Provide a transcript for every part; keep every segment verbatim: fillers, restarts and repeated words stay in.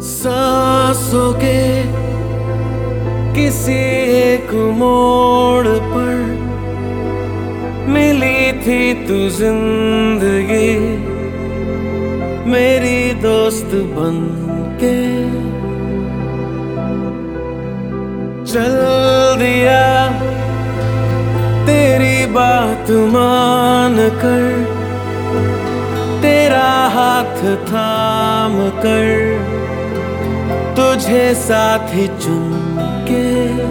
सांसों के किसी एक मोड़ पर मिली थी तू जिंदगी, मेरी दोस्त बन के चल दिया तेरी बात मान कर, तेरा हाथ थाम कर तुझे साथ ही चुन के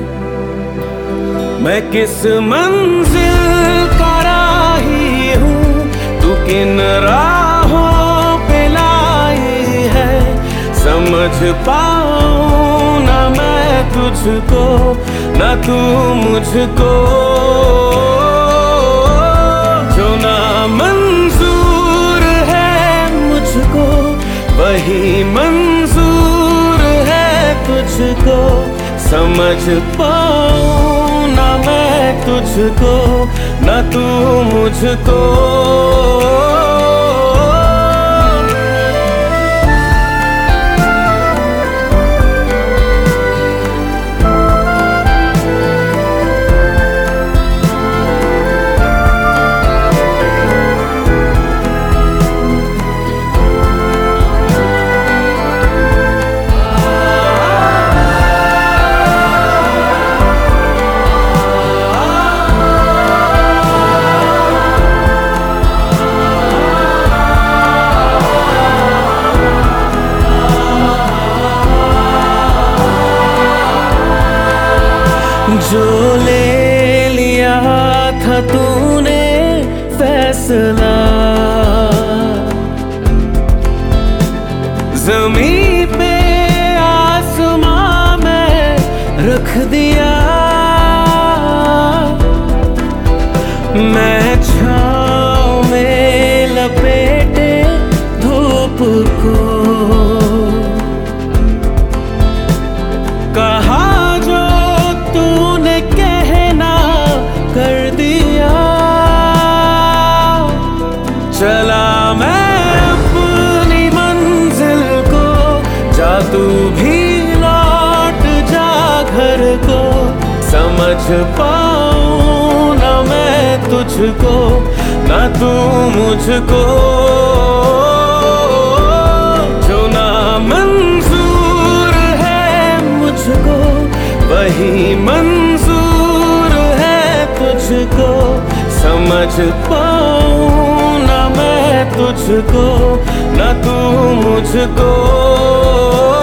मैं किस मंजिल का राही हूँ, तू किन राहों पे लाई है। समझ पाऊँ ना मैं तुझको ना तू मुझको, जो ना मंजूर है मुझको वही मंजूर है तुझको। समझ पाऊँ ना मैं तुझको ना तू मुझको। जो ले लिया था तूने फैसला, ज़मीं पे आसमां में रख दिया। मैं छाँव में लपेटे धूप को, कहा कर दिया। चला मैं अपनी मंजिल को, जा तू भी लौट जा घर को। समझ पाऊँ ना मैं तुझको ना तू मुझको, जो ना मंजूर है मुझको वही मंजूर तुझको। समझ पाऊँ ना मैं तुझको ना तू मुझको।